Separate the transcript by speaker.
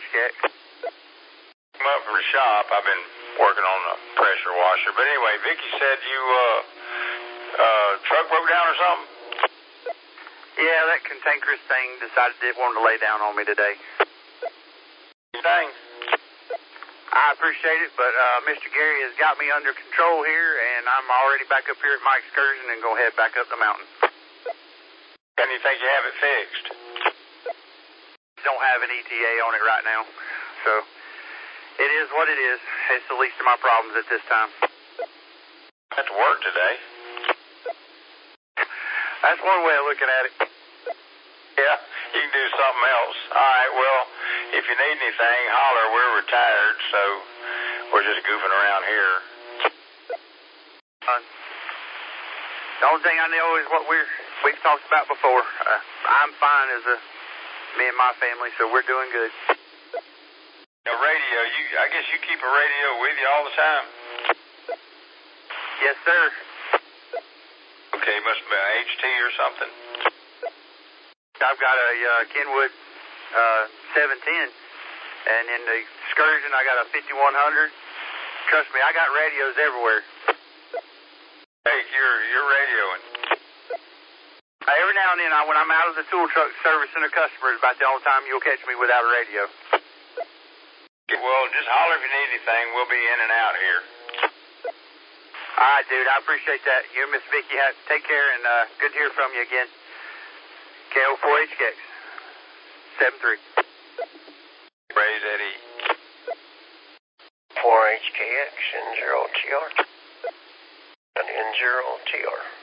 Speaker 1: HKX.
Speaker 2: I'm up from the shop. I've been working on a pressure washer. But anyway, Vicky said you, truck broke down or something?
Speaker 1: Yeah, that cantankerous thing decided it wanted to lay down on me today.
Speaker 2: Dang.
Speaker 1: I appreciate it, but Mr. Gary has got me under control here, and I'm already back up here at my excursion and going to head back up the mountain.
Speaker 2: And you think you have it fixed?
Speaker 1: Don't have an ETA on it right now, so it is what it is. It's the least of my problems at this time.
Speaker 2: Have to work today.
Speaker 1: That's one way of looking at it.
Speaker 2: Yeah, you can do something else. All right, well, if you need anything, holler. We're retired, so we're just goofing around here.
Speaker 1: The only thing I know is what we've talked about before. I'm fine as me and my family, so we're doing good.
Speaker 2: A radio, I guess you keep a radio with you all the time?
Speaker 1: Yes, sir.
Speaker 2: Okay, must be an HT or something.
Speaker 1: I've got a Kenwood 710, and in the excursion I got a 5100. Trust me, I got radios everywhere.
Speaker 2: Hey, you're radioing.
Speaker 1: Every now and then, when I'm out of the tool truck servicing the customers, about the only time you'll catch me without a radio.
Speaker 2: Well, just holler if you need anything. We'll be in and out here.
Speaker 1: All right, dude. I appreciate that. You and Miss Vicky, take care, and good to hear from you again. KO4HKX 73.
Speaker 2: Raise Eddie.
Speaker 3: 4HKX N0TR. An N0TR.